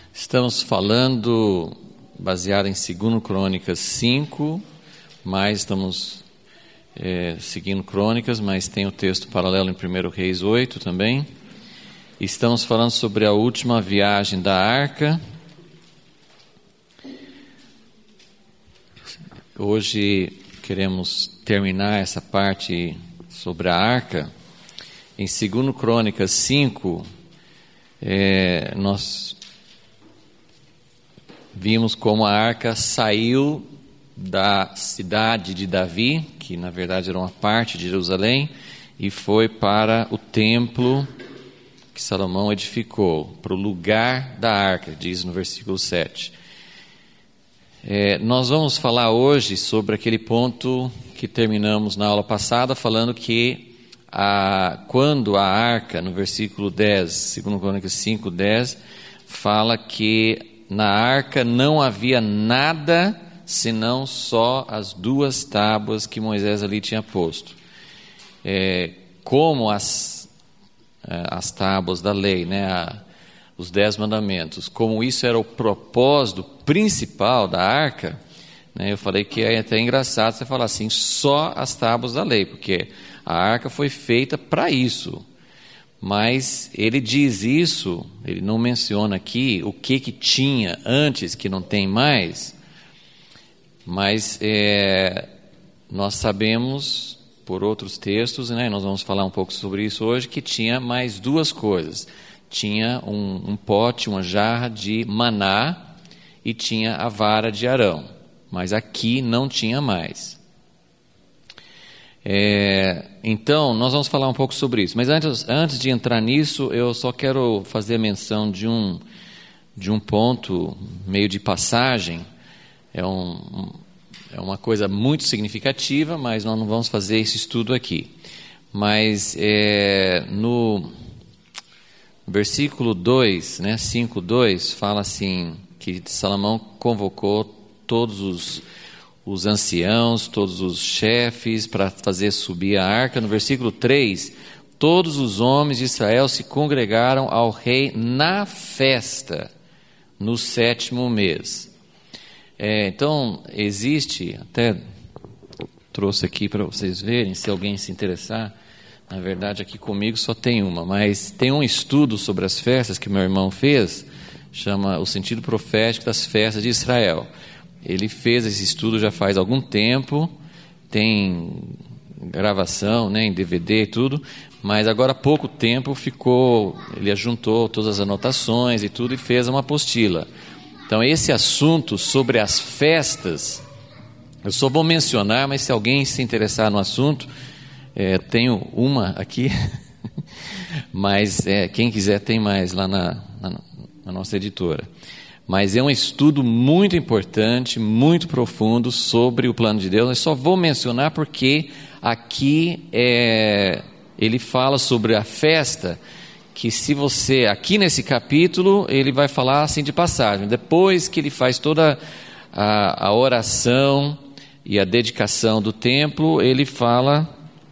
Estamos falando, baseado em 2 Crônicas 5, mas estamos seguindo Crônicas, mas tem o texto paralelo em 1 Reis 8 também. Estamos falando sobre a última viagem da Arca. Hoje queremos terminar essa parte sobre a Arca. Em 2 Crônicas 5, nós vimos como a Arca saiu da cidade de Davi, que na verdade era uma parte de Jerusalém, e foi para o templo que Salomão edificou, para o lugar da Arca, diz no versículo 7. Nós vamos falar hoje sobre aquele ponto que terminamos na aula passada, falando que quando a Arca, no versículo 10, 2 Crônicas 5, 10, fala que na Arca não havia nada senão só as 2 tábuas que Moisés ali tinha posto. Como as tábuas da lei, né? Os 10 mandamentos, como isso era o propósito principal da Arca, né? Eu falei que é até engraçado você falar assim, só as tábuas da lei, porque a Arca foi feita para isso. Mas ele diz isso, ele não menciona aqui o que tinha antes, que não tem mais, mas nós sabemos, por outros textos, né, nós vamos falar um pouco sobre isso hoje, que tinha mais 2 coisas. Tinha um pote, uma jarra de maná e tinha a vara de Arão, mas aqui não tinha mais. Então, nós vamos falar um pouco sobre isso. Mas antes de entrar nisso, eu só quero fazer menção de um ponto, meio de passagem. É uma coisa muito significativa, mas nós não vamos fazer esse estudo aqui. Mas no versículo 2, né, 5:2, fala assim, que Salomão convocou todos os anciãos, todos os chefes, para fazer subir a arca. No versículo 3, todos os homens de Israel se congregaram ao rei na festa, no 7º mês. Então, existe, até trouxe aqui para vocês verem, se alguém se interessar, na verdade aqui comigo só tem uma, mas tem um estudo sobre as festas que meu irmão fez, chama O Sentido Profético das Festas de Israel. Ele fez esse estudo já faz algum tempo, tem gravação, né, em DVD e tudo, mas agora há pouco tempo ele ajuntou todas as anotações e tudo e fez uma apostila. Então esse assunto sobre as festas, eu só vou mencionar, mas se alguém se interessar no assunto, tenho uma aqui, mas quem quiser tem mais lá na nossa editora. Mas é um estudo muito importante, muito profundo sobre o plano de Deus. Eu só vou mencionar porque aqui ele fala sobre a festa, que se você, aqui nesse capítulo, ele vai falar assim de passagem. Depois que ele faz toda a oração e a dedicação do templo, ele fala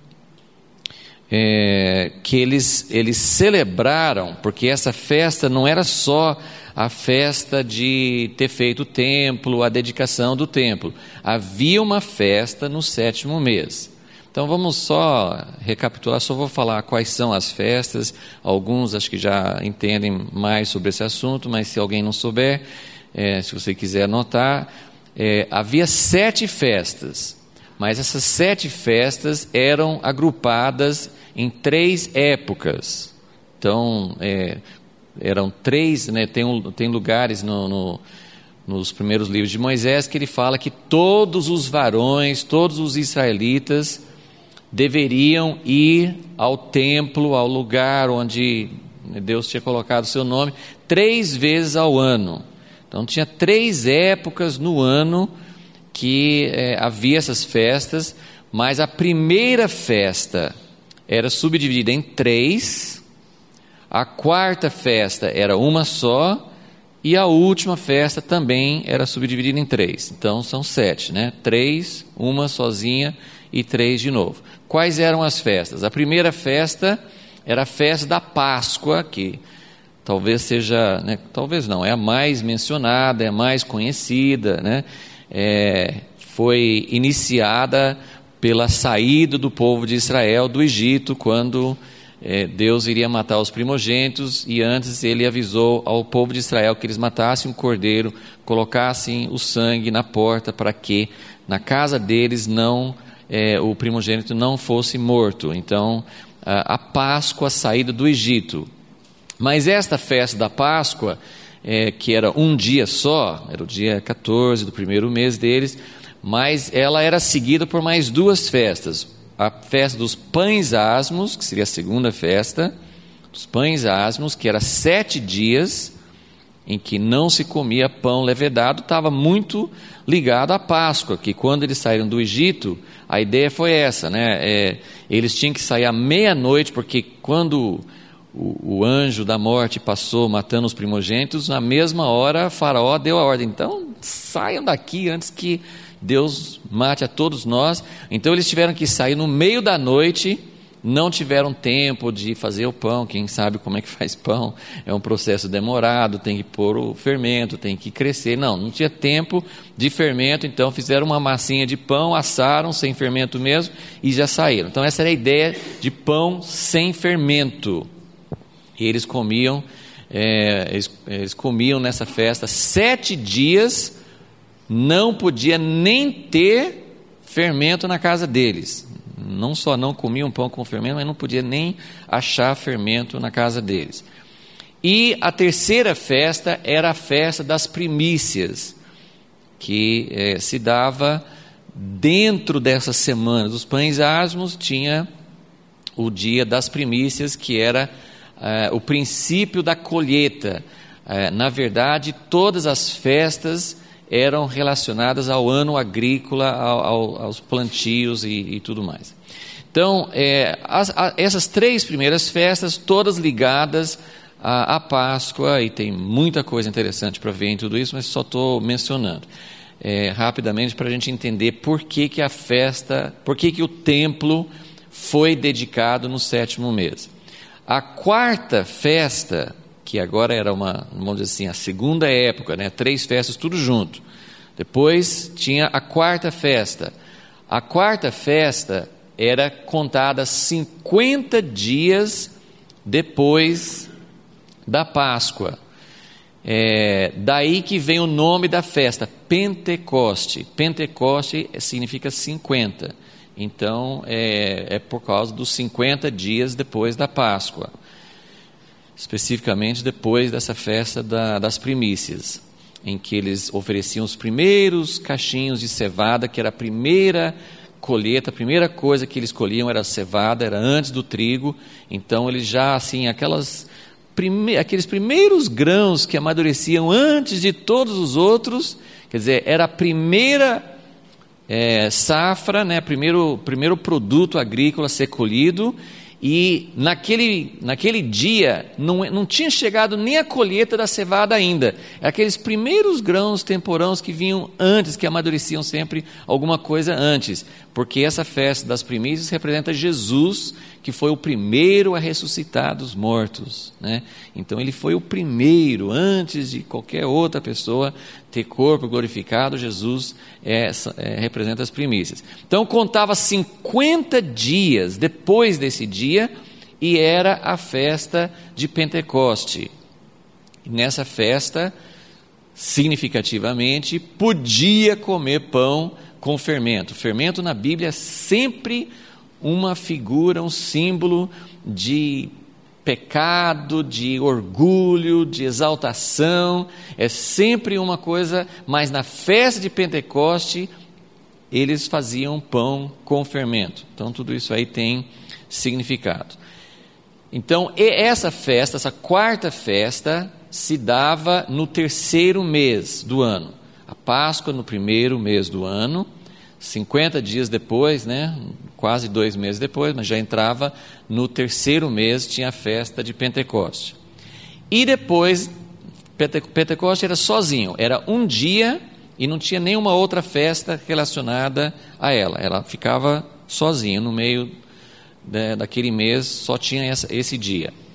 que eles celebraram, porque essa festa não era só a festa de ter feito o templo, a dedicação do templo. Havia uma festa no 7º mês. Então vamos só recapitular, só vou falar quais são as festas. Alguns acho que já entendem mais sobre esse assunto, mas se alguém não souber, se você quiser anotar, havia 7 festas, mas essas 7 festas eram agrupadas em 3 épocas. Então, eram 3, né, tem lugares nos primeiros livros de Moisés que ele fala que todos os varões, todos os israelitas deveriam ir ao templo, ao lugar onde Deus tinha colocado o seu nome, 3 vezes ao ano. Então tinha 3 épocas no ano que havia essas festas, mas a primeira festa era subdividida em 3, a 4ª festa era uma só, e a última festa também era subdividida em 3. Então são 7, né? 3, uma sozinha e 3 de novo. Quais eram as festas? A primeira festa era a festa da Páscoa, que talvez seja, né, talvez não, é a mais mencionada, é a mais conhecida, né? Foi iniciada pela saída do povo de Israel do Egito, quando Deus iria matar os primogênitos, e antes ele avisou ao povo de Israel que eles matassem um cordeiro, colocassem o sangue na porta, para que na casa deles o primogênito não fosse morto. Então, a Páscoa, a saída do Egito. Mas esta festa da Páscoa, que era um dia só, era o dia 14 do primeiro mês deles, mas ela era seguida por mais duas festas. A festa dos pães asmos, que seria a segunda festa, dos pães asmos, que era 7 dias, em que não se comia pão levedado, estava muito ligado à Páscoa, que quando eles saíram do Egito, a ideia foi essa, né? Eles tinham que sair à meia-noite, porque quando o anjo da morte passou matando os primogênitos, na mesma hora Faraó deu a ordem, então saiam daqui antes que Deus mate a todos nós. Então eles tiveram que sair no meio da noite, não tiveram tempo de fazer o pão. Quem sabe como é que faz pão? É um processo demorado, tem que pôr o fermento, tem que crescer. Não tinha tempo de fermento, então fizeram uma massinha de pão, assaram sem fermento mesmo e já saíram. Então essa era a ideia de pão sem fermento. E eles comiam nessa festa 7 dias, não podia nem ter fermento na casa deles. Não só não comiam pão com fermento, mas não podia nem achar fermento na casa deles. E a terceira festa era a festa das primícias, que se dava dentro dessa semana dos pães asmos. Tinha o dia das primícias, que era o princípio da colheita. Na verdade, todas as festas eram relacionadas ao ano agrícola, aos plantios e tudo mais. Então, essas 3 primeiras festas, todas ligadas à Páscoa, e tem muita coisa interessante para ver em tudo isso, mas só estou mencionando rapidamente para a gente entender por que a festa, por que o templo foi dedicado no 7º mês. A quarta festa, que agora era vamos dizer assim, a segunda época, né? 3 festas tudo junto. Depois tinha a quarta festa. A quarta festa era contada 50 dias depois da Páscoa. Daí que vem o nome da festa, Pentecoste. Pentecoste significa 50. Então, é por causa dos 50 dias depois da Páscoa. Especificamente depois dessa festa das primícias, em que eles ofereciam os primeiros cachinhos de cevada, que era a primeira colheita, a primeira coisa que eles colhiam era a cevada, era antes do trigo. Então eles já, assim, aqueles primeiros grãos que amadureciam antes de todos os outros, quer dizer, era a primeira safra, né, primeiro produto agrícola a ser colhido. E naquele dia não tinha chegado nem a colheita da cevada ainda. Aqueles primeiros grãos temporãos que vinham antes, que amadureciam sempre alguma coisa antes, porque essa festa das primícias representa Jesus, que foi o primeiro a ressuscitar dos mortos, né? Então ele foi o primeiro, antes de qualquer outra pessoa ter corpo glorificado. Jesus representa as primícias. Então contava 50 dias depois desse dia, e era a festa de Pentecoste. E nessa festa, significativamente, podia comer pão com fermento. Fermento na Bíblia é sempre uma figura, um símbolo de pecado, de orgulho, de exaltação. É sempre uma coisa, mas na festa de Pentecoste eles faziam pão com fermento. Então tudo isso aí tem significado. Então essa festa, essa quarta festa, se dava no 3º mês do ano. A Páscoa no 1º mês do ano, 50 dias depois, né? Quase 2 meses depois, mas já entrava no 3º mês, tinha a festa de Pentecoste. E depois, Pentecoste era sozinho, era um dia e não tinha nenhuma outra festa relacionada a ela ficava sozinha no meio daquele mês, só tinha esse dia.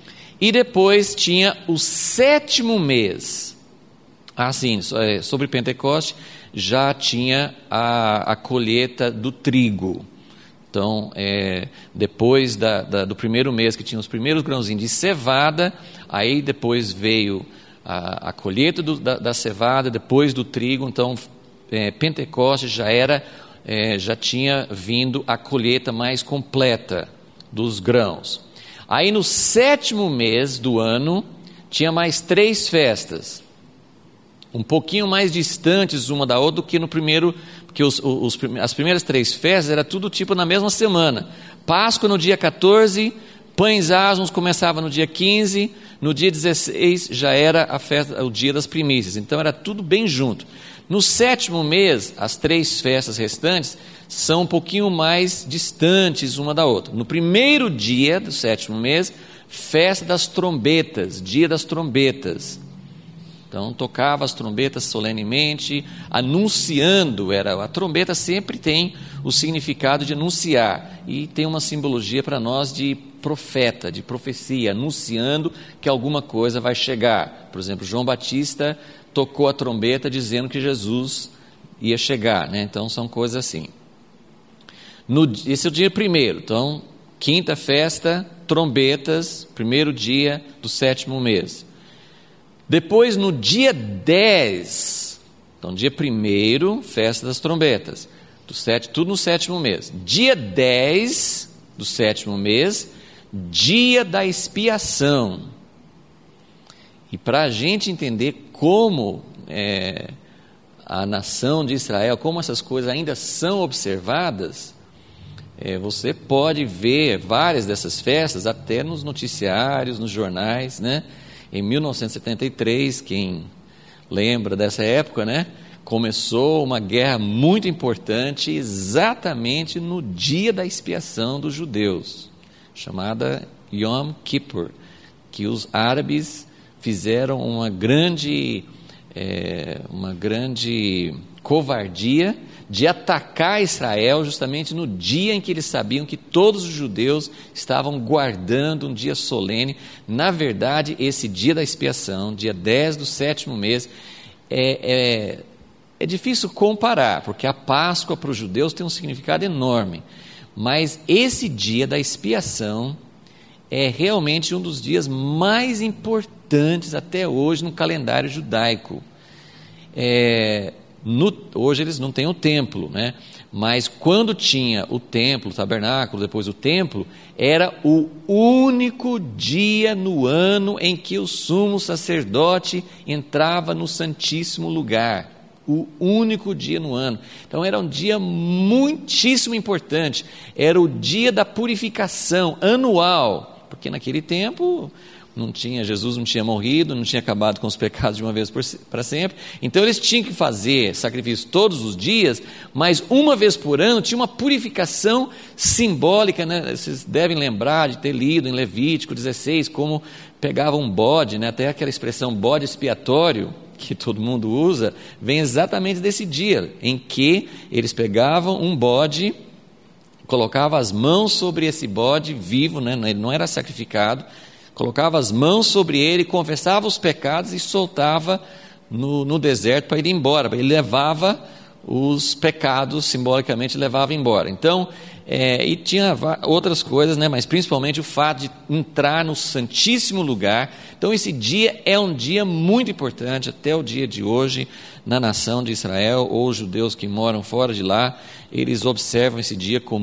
E depois tinha o 7º mês. Assim, sobre Pentecoste, já tinha a colheita do trigo. Então, depois do primeiro mês, que tinha os primeiros grãozinhos de cevada, aí depois veio a colheita da cevada, depois do trigo. Então, Pentecoste já tinha vindo a colheita mais completa dos grãos. Aí no 7º mês do ano, tinha mais 3 festas, um pouquinho mais distantes uma da outra do que no primeiro, porque as primeiras 3 festas era tudo tipo na mesma semana. Páscoa no dia 14, pães asmos começava no dia 15, no dia 16 já era a festa, o dia das primícias, então era tudo bem junto. No 7º mês, as 3 festas restantes são um pouquinho mais distantes uma da outra. No primeiro dia do 7º mês, festa das trombetas, dia das trombetas. Então tocava as trombetas solenemente, anunciando, a trombeta sempre tem o significado de anunciar, e tem uma simbologia para nós de profeta, de profecia, anunciando que alguma coisa vai chegar. Por exemplo, João Batista tocou a trombeta dizendo que Jesus ia chegar, né? Então são coisas assim. Esse é o dia 1º, então 5ª festa, trombetas, 1º dia do 7º mês. Depois no dia 10, então dia 1º, festa das trombetas, tudo no 7º mês. Dia 10 do 7º mês, dia da expiação. E para a gente entender como a nação de Israel, como essas coisas ainda são observadas, você pode ver várias dessas festas até nos noticiários, nos jornais, né? Em 1973, quem lembra dessa época, né? Começou uma guerra muito importante exatamente no dia da expiação dos judeus, chamada Yom Kippur, que os árabes fizeram uma grande covardia de atacar Israel justamente no dia em que eles sabiam que todos os judeus estavam guardando um dia solene. Na verdade, esse dia da expiação, dia 10 do 7º mês, é difícil comparar, porque a Páscoa para os judeus tem um significado enorme, mas esse dia da expiação é realmente um dos dias mais importantes até hoje no calendário judaico. Hoje eles não têm o templo, né? Mas quando tinha o templo, o tabernáculo, depois o templo, era o único dia no ano em que o sumo sacerdote entrava no Santíssimo Lugar. O único dia no ano. Então era um dia muitíssimo importante. Era o dia da purificação anual, porque naquele tempo Jesus não tinha morrido, não tinha acabado com os pecados de uma vez para sempre. Então eles tinham que fazer sacrifício todos os dias, mas uma vez por ano tinha uma purificação simbólica, né? Vocês devem lembrar de ter lido em Levítico 16 como pegavam um bode, né? Até aquela expressão bode expiatório que todo mundo usa, vem exatamente desse dia em que eles pegavam um bode, colocavam as mãos sobre esse bode vivo, né? Ele não era sacrificado, colocava as mãos sobre ele, confessava os pecados e soltava no deserto para ir embora. Ele levava os pecados, simbolicamente levava embora. Então, e tinha outras coisas, né? Mas principalmente o fato de entrar no Santíssimo Lugar. Então esse dia é um dia muito importante até o dia de hoje na nação de Israel, ou os judeus que moram fora de lá, eles observam esse dia com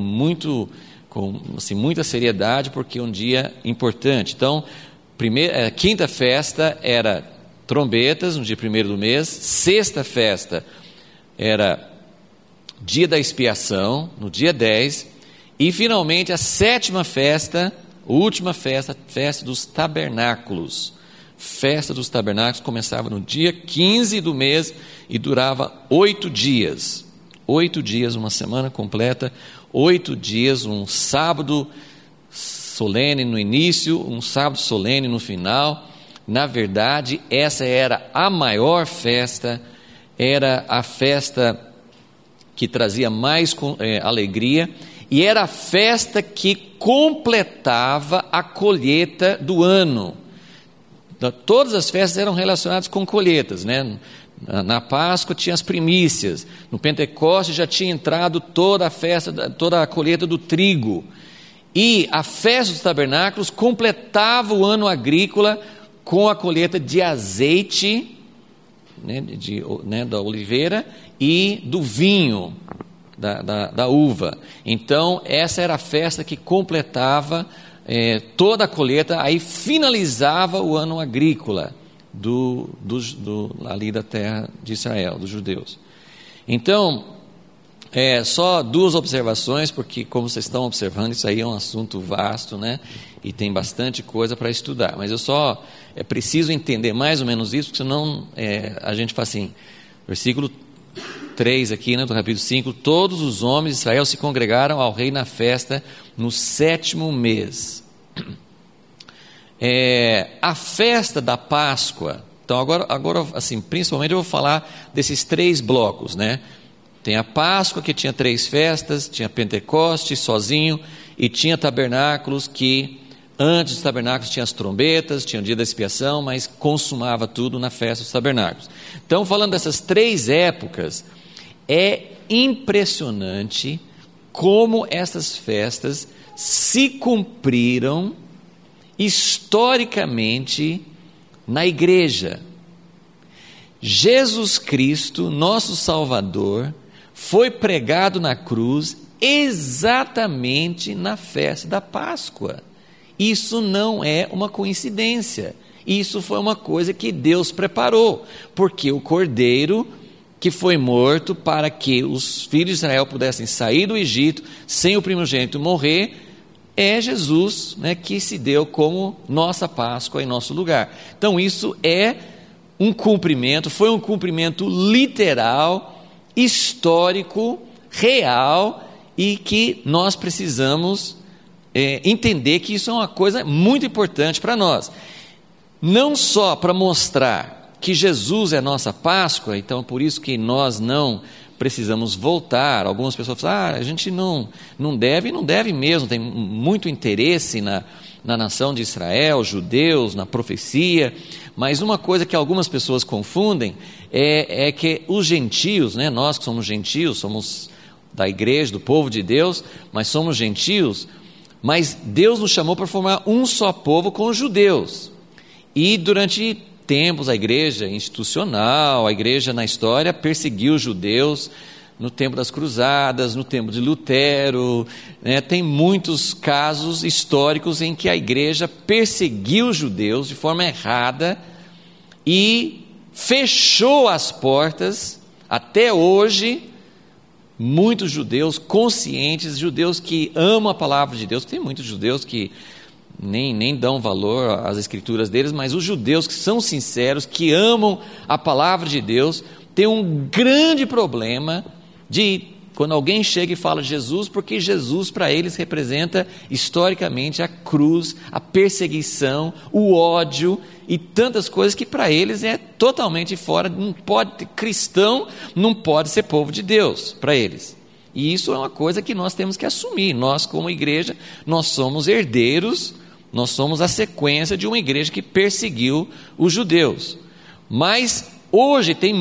muita seriedade, porque é um dia importante. Então, a 5ª festa era trombetas, no dia 1º do mês. 6ª festa era dia da expiação, no dia 10. E, finalmente, a 7ª festa, última festa, festa dos tabernáculos. Festa dos tabernáculos começava no dia 15 do mês e durava 8 dias. 8 dias, uma semana completa, 8 dias, um sábado solene no início, um sábado solene no final. Na verdade, essa era a maior festa, era a festa que trazia mais alegria, e era a festa que completava a colheita do ano. Todas as festas eram relacionadas com colheitas, né? Na Páscoa tinha as primícias, no Pentecostes já tinha entrado toda a festa, toda a colheita do trigo, e a festa dos tabernáculos completava o ano agrícola com a colheita de azeite, né, da oliveira e do vinho, da uva. Então essa era a festa que completava toda a colheita, aí finalizava o ano agrícola ali da terra de Israel, dos judeus. Então, só duas observações, porque como vocês estão observando, isso aí é um assunto vasto, né? E tem bastante coisa para estudar, mas eu só preciso entender mais ou menos isso, porque senão a gente fala assim, versículo 3 aqui, né, do capítulo 5, todos os homens de Israel se congregaram ao rei na festa no 7º mês. A festa da Páscoa, então agora assim, principalmente eu vou falar desses 3 blocos, né? Tem a Páscoa, que tinha 3 festas, tinha Pentecostes sozinho, e tinha tabernáculos, que antes dos tabernáculos tinha as trombetas, tinha o dia da expiação, mas consumava tudo na festa dos tabernáculos. Então, falando dessas 3 épocas, é impressionante como essas festas se cumpriram historicamente na igreja. Jesus Cristo, nosso Salvador, foi pregado na cruz exatamente na festa da Páscoa. Isso não é uma coincidência, isso foi uma coisa que Deus preparou, porque o Cordeiro que foi morto para que os filhos de Israel pudessem sair do Egito sem o primogênito morrer, é Jesus, né, que se deu como nossa Páscoa em nosso lugar. Então isso é um cumprimento, foi um cumprimento literal, histórico, real, e que nós precisamos entender que isso é uma coisa muito importante para nós, não só para mostrar que Jesus é nossa Páscoa, então por isso que nós não precisamos voltar. Algumas pessoas falam, a gente não deve mesmo, tem muito interesse na nação de Israel, judeus, na profecia, mas uma coisa que algumas pessoas confundem é que os gentios, né, nós que somos gentios, somos da igreja, do povo de Deus, mas somos gentios, mas Deus nos chamou para formar um só povo com os judeus, e durante tempos a igreja institucional, a igreja na história perseguiu os judeus, no tempo das cruzadas, no tempo de Lutero, né? Tem muitos casos históricos em que a igreja perseguiu os judeus de forma errada e fechou as portas. Até hoje, muitos judeus conscientes, judeus que amam a palavra de Deus, tem muitos judeus que nem dão valor às escrituras deles, mas os judeus que são sinceros, que amam a palavra de Deus, têm um grande problema de quando alguém chega e fala Jesus, porque Jesus para eles representa historicamente a cruz, a perseguição, o ódio e tantas coisas que para eles é totalmente fora. Não pode, cristão não pode ser povo de Deus para eles. E isso é uma coisa que nós temos que assumir. Nós, como igreja, nós somos herdeiros, nós somos a sequência de uma igreja que perseguiu os judeus. Mas hoje tem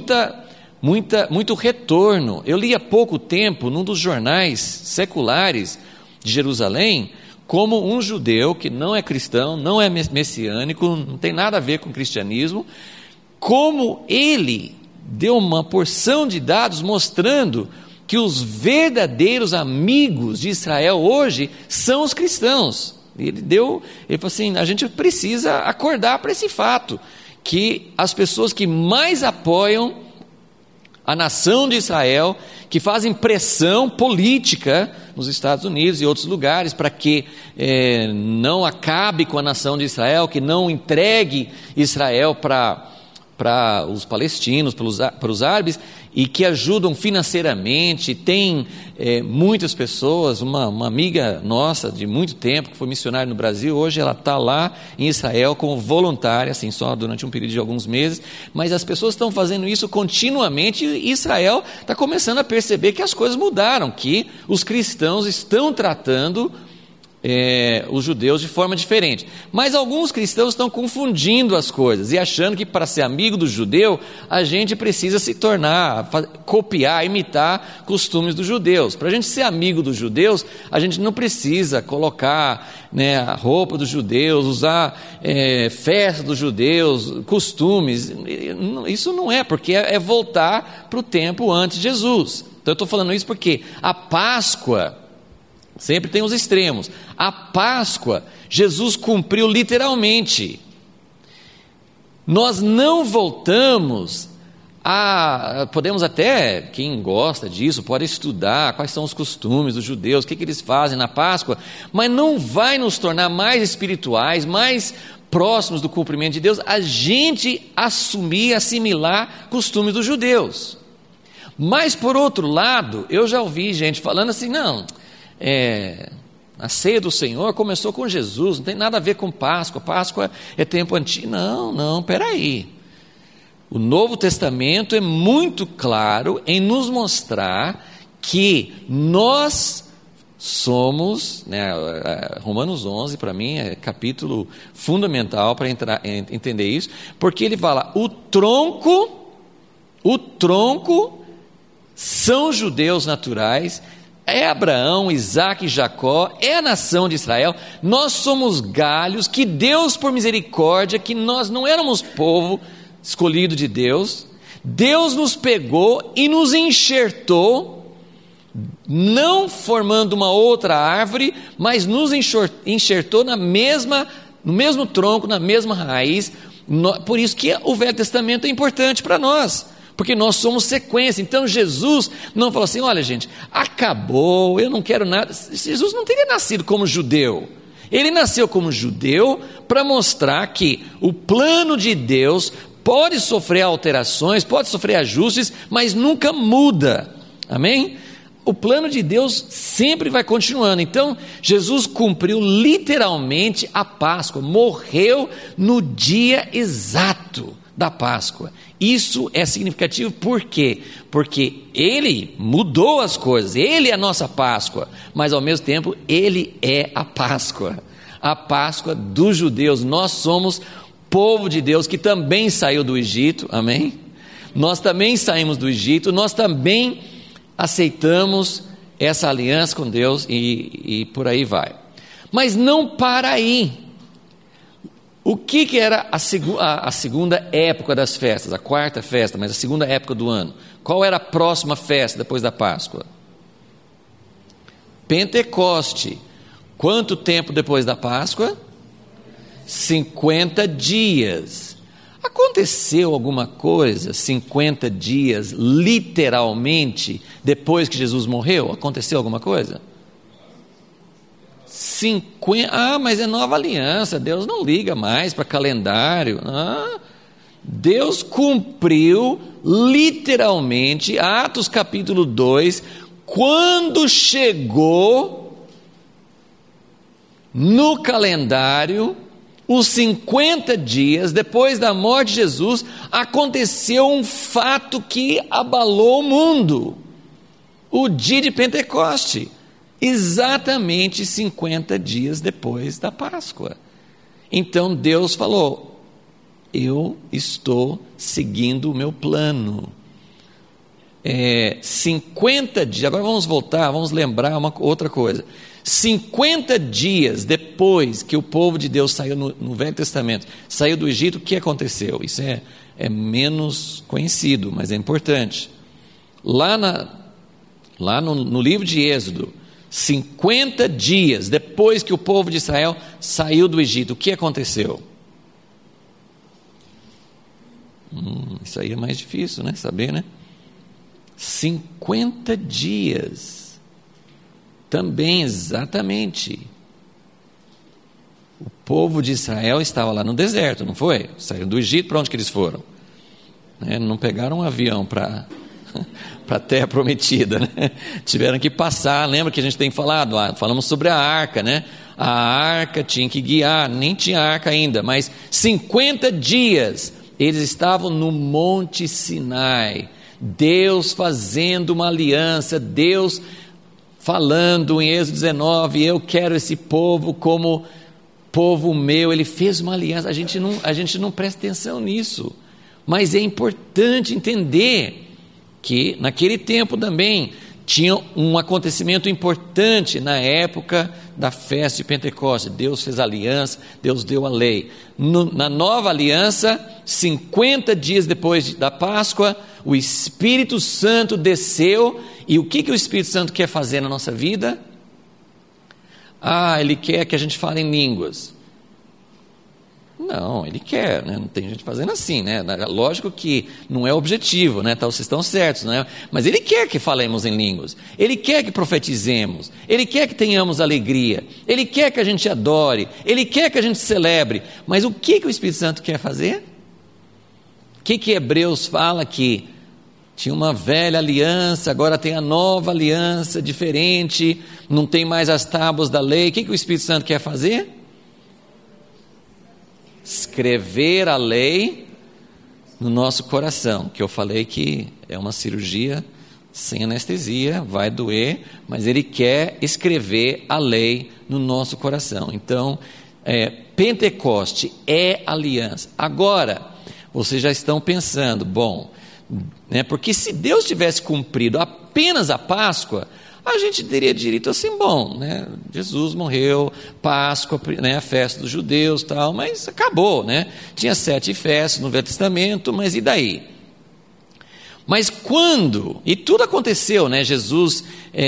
muito retorno. Eu li há pouco tempo, num dos jornais seculares de Jerusalém, como um judeu que não é cristão, não é messiânico, não tem nada a ver com o cristianismo, como ele deu uma porção de dados mostrando que os verdadeiros amigos de Israel hoje são os cristãos. Ele falou assim, a gente precisa acordar para esse fato, que as pessoas que mais apoiam a nação de Israel, que fazem pressão política nos Estados Unidos e outros lugares para que não acabe com a nação de Israel, que não entregue Israel para os palestinos, para os árabes, e que ajudam financeiramente. Tem muitas pessoas, uma amiga nossa de muito tempo, que foi missionária no Brasil, hoje ela está lá em Israel como voluntária, assim, só durante um período de alguns meses, mas as pessoas estão fazendo isso continuamente, e Israel está começando a perceber que as coisas mudaram, que os cristãos estão tratando os judeus de forma diferente. Mas alguns cristãos estão confundindo as coisas e achando que para ser amigo do judeu, a gente precisa se tornar, copiar, imitar costumes dos judeus. Para a gente ser amigo dos judeus, a gente não precisa colocar, né, a roupa dos judeus, usar festa dos judeus, costumes. Isso não é, porque é voltar para o tempo antes de Jesus. Então eu estou falando isso porque a Páscoa sempre tem os extremos. A Páscoa, Jesus cumpriu literalmente. Nós não voltamos podemos até, quem gosta disso, pode estudar quais são os costumes dos judeus, o que eles fazem na Páscoa, mas não vai nos tornar mais espirituais, mais próximos do cumprimento de Deus, a gente assimilar costumes dos judeus. Mas por outro lado, eu já ouvi gente falando assim, não, a ceia do Senhor começou com Jesus, não tem nada a ver com Páscoa, Páscoa é tempo antigo. Não, peraí. O Novo Testamento é muito claro em nos mostrar que nós somos, né, Romanos 11 para mim é capítulo fundamental para entender isso, porque ele fala, o tronco são judeus naturais, é Abraão, Isaac e Jacó, é a nação de Israel, nós somos galhos que Deus por misericórdia, que nós não éramos povo escolhido de Deus, Deus nos pegou e nos enxertou, não formando uma outra árvore, mas nos enxertou no mesmo tronco, na mesma raiz, por isso que o Velho Testamento é importante para nós, porque nós somos sequência. Então Jesus não falou assim, olha gente, acabou, eu não quero nada. Jesus não teria nascido como judeu, ele nasceu como judeu para mostrar que o plano de Deus pode sofrer alterações, pode sofrer ajustes, mas nunca muda, amém? O plano de Deus sempre vai continuando. Então Jesus cumpriu literalmente a Páscoa, morreu no dia exato da Páscoa. Isso é significativo por quê? Porque ele mudou as coisas, ele é a nossa Páscoa, mas ao mesmo tempo ele é a Páscoa dos judeus. Nós somos povo de Deus que também saiu do Egito, amém? Nós também saímos do Egito, nós também aceitamos essa aliança com Deus e por aí vai. Mas não para aí. O que era a segunda época das festas? A quarta festa, mas a segunda época do ano. Qual era a próxima festa depois da Páscoa? Pentecoste. Quanto tempo depois da Páscoa? 50 dias. Aconteceu alguma coisa 50 dias, literalmente, depois que Jesus morreu? Aconteceu alguma coisa? 50, mas é nova aliança, Deus não liga mais para calendário. Deus cumpriu literalmente, Atos capítulo 2, quando chegou no calendário, os 50 dias depois da morte de Jesus, aconteceu um fato que abalou o mundo, o dia de Pentecoste. Exatamente 50 dias depois da Páscoa. Então Deus falou, eu estou seguindo o meu plano. 50 dias, agora vamos voltar, vamos lembrar uma outra coisa. 50 dias depois que o povo de Deus saiu no Velho Testamento, saiu do Egito, o que aconteceu? Isso é menos conhecido, mas é importante. Lá no livro de Êxodo, 50 dias depois que o povo de Israel saiu do Egito, o que aconteceu? Isso aí é mais difícil, né? Saber, né? 50 dias, também exatamente, o povo de Israel estava lá no deserto, não foi? Saíram do Egito, para onde que eles foram? Não pegaram um avião para a terra prometida, né? Tiveram que passar. Lembra que a gente tem falado, falamos sobre a arca, né? A arca tinha que guiar, nem tinha arca ainda, mas 50 dias eles estavam no Monte Sinai, Deus fazendo uma aliança, Deus falando em Êxodo 19, eu quero esse povo como povo meu. Ele fez uma aliança. A gente não presta atenção nisso, mas é importante entender que naquele tempo também tinha um acontecimento importante na época da festa de Pentecostes. Deus fez aliança, Deus deu a lei. Na nova aliança, 50 dias depois da Páscoa, o Espírito Santo desceu. E o que o Espírito Santo quer fazer na nossa vida? Ele quer que a gente fale em línguas. Não, ele quer, né? Não tem gente fazendo assim, né? Lógico que não é objetivo, né? Vocês estão certos, né? Mas ele quer que falemos em línguas, ele quer que profetizemos, ele quer que tenhamos alegria, ele quer que a gente adore, ele quer que a gente celebre. Mas o que o Espírito Santo quer fazer? O que Hebreus fala que tinha uma velha aliança, agora tem a nova aliança, diferente, não tem mais as tábuas da lei. O que o Espírito Santo quer fazer? Escrever a lei no nosso coração, que eu falei que é uma cirurgia sem anestesia, vai doer, mas ele quer escrever a lei no nosso coração. Então, Pentecoste é aliança. Agora, vocês já estão pensando, porque se Deus tivesse cumprido apenas a Páscoa, a gente teria direito assim, Jesus morreu, Páscoa, a festa dos judeus, tal, mas acabou, tinha 7 festas no Velho Testamento, mas e daí? Mas e tudo aconteceu, Jesus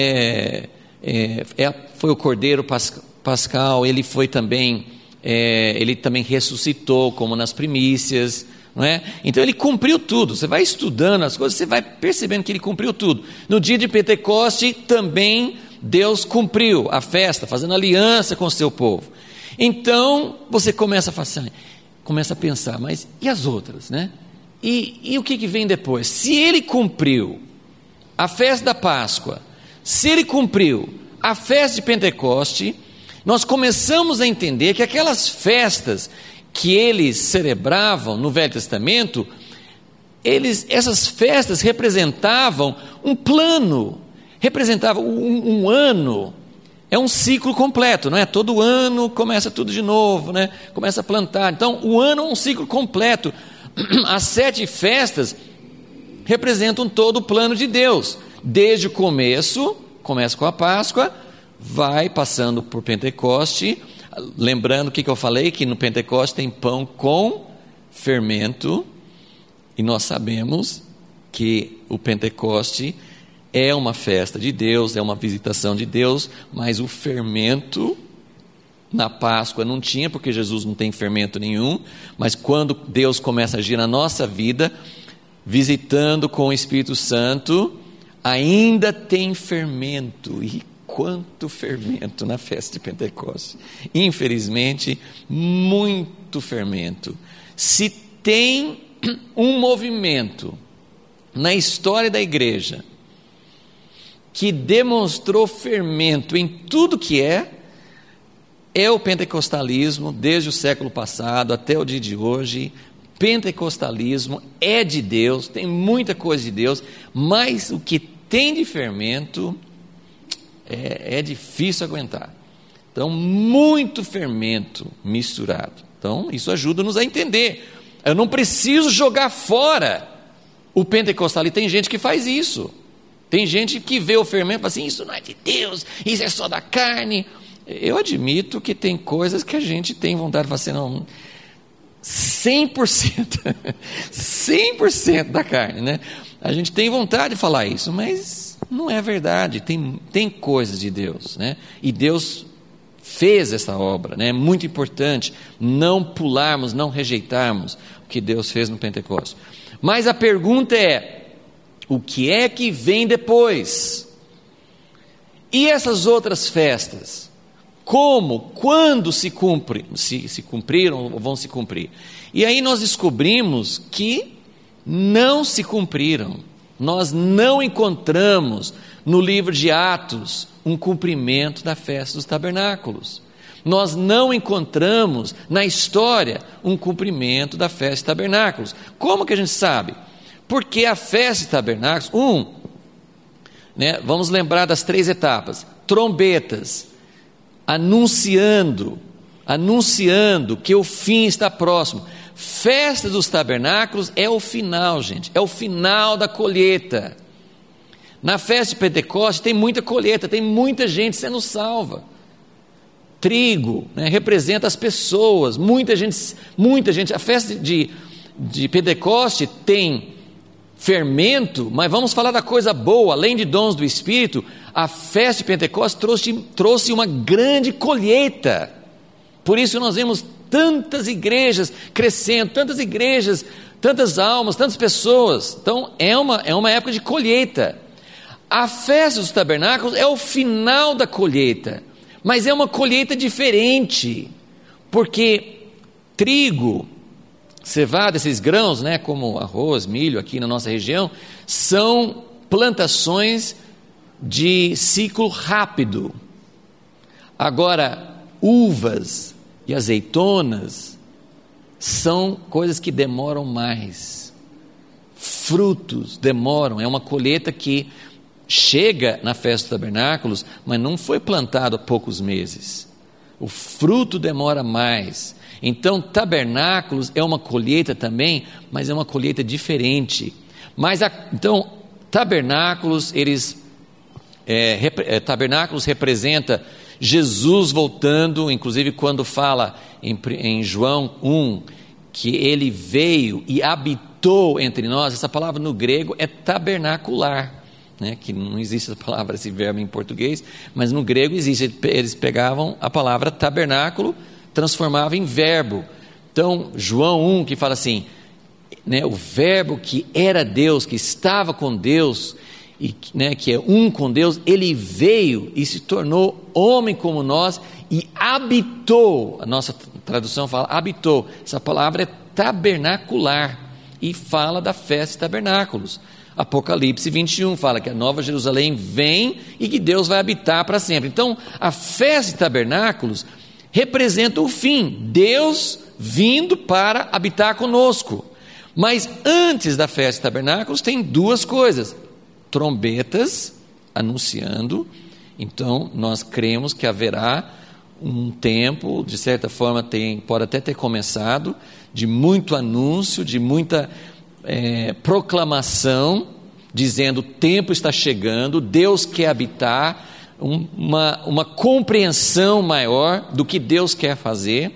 foi o Cordeiro Pascal, ele foi também, ele também ressuscitou, como nas primícias, Então ele cumpriu tudo. Você vai estudando as coisas, você vai percebendo que ele cumpriu tudo. No dia de Pentecoste também Deus cumpriu a festa, fazendo aliança com o seu povo. Então você começa a pensar, mas e as outras, E o que vem depois? Se ele cumpriu a festa da Páscoa, se ele cumpriu a festa de Pentecoste, nós começamos a entender que aquelas festas que eles celebravam no Velho Testamento, essas festas representavam um plano, representavam um ano, é um ciclo completo, todo ano começa tudo de novo, começa a plantar. Então o ano é um ciclo completo. As 7 festas representam todo o plano de Deus, desde o começa com a Páscoa, vai passando por Pentecoste. Lembrando o que eu falei, que no Pentecoste tem pão com fermento, e nós sabemos que o Pentecoste é uma festa de Deus, é uma visitação de Deus, mas o fermento na Páscoa não tinha, porque Jesus não tem fermento nenhum, mas quando Deus começa a agir na nossa vida, visitando com o Espírito Santo, ainda tem fermento. E quanto fermento na festa de Pentecostes! Infelizmente, muito fermento. Se tem um movimento na história da igreja que demonstrou fermento em tudo que é o pentecostalismo, desde o século passado até o dia de hoje. Pentecostalismo é de Deus, tem muita coisa de Deus, mas o que tem de fermento é difícil aguentar. Então, muito fermento misturado. Então, isso ajuda-nos a entender. Eu não preciso jogar fora o pentecostalismo. Tem gente que faz isso. Tem gente que vê o fermento e fala assim, isso não é de Deus, isso é só da carne. Eu admito que tem coisas que a gente tem vontade de falar assim, não, 100%, 100% da carne, A gente tem vontade de falar isso, mas não é verdade. Tem coisas de Deus, E Deus fez essa obra, É muito importante não pularmos, não rejeitarmos o que Deus fez no Pentecostes. Mas a pergunta é, o que é que vem depois? E essas outras festas? Como, quando se cumpriram ou vão se cumprir? E aí nós descobrimos que não se cumpriram. Nós não encontramos no livro de Atos um cumprimento da festa dos tabernáculos. Nós não encontramos na história um cumprimento da festa dos tabernáculos. Como que a gente sabe? Porque a festa dos tabernáculos, né? Vamos lembrar das 3 etapas: trombetas, anunciando que o fim está próximo. Festa dos tabernáculos é o final, gente, é o final da colheita. Na festa de Pentecostes tem muita colheita, tem muita gente sendo salva. Trigo, né, representa as pessoas, muita gente. A festa de Pentecoste tem fermento, mas vamos falar da coisa boa. Além de dons do Espírito, a festa de Pentecostes trouxe uma grande colheita. Por isso nós vemos tantas igrejas crescendo, tantas almas, tantas pessoas. Então é uma época de colheita. A festa dos tabernáculos é o final da colheita, mas é uma colheita diferente, porque trigo, cevada, esses grãos, né, como arroz, milho aqui na nossa região, são plantações de ciclo rápido. Agora, uvas e azeitonas são coisas que demoram mais. Frutos demoram, é uma colheita que chega na festa dos tabernáculos, mas não foi plantado há poucos meses. O fruto demora mais. Então, tabernáculos é uma colheita também, mas é uma colheita diferente. Então, tabernáculos, tabernáculos representa Jesus voltando, inclusive quando fala em João 1, que ele veio e habitou entre nós. Essa palavra no grego é tabernacular, né, que não existe essa palavra, esse verbo em português, mas no grego existe. Eles pegavam a palavra tabernáculo, transformavam em verbo. Então, João 1, que fala assim, né, o verbo que era Deus, que estava com Deus, e, né, que é um com Deus, ele veio e se tornou homem como nós e habitou. A nossa tradução fala habitou. Essa palavra é tabernacular e fala da festa de tabernáculos. Apocalipse 21 fala que a Nova Jerusalém vem e que Deus vai habitar para sempre. Então, a festa de tabernáculos representa o fim, Deus vindo para habitar conosco. Mas antes da festa de tabernáculos tem 2 coisas: trombetas anunciando. Então nós cremos que haverá um tempo, de certa forma pode até ter começado, de muito anúncio, de muita proclamação, dizendo: o tempo está chegando, Deus quer habitar, uma compreensão maior do que Deus quer fazer.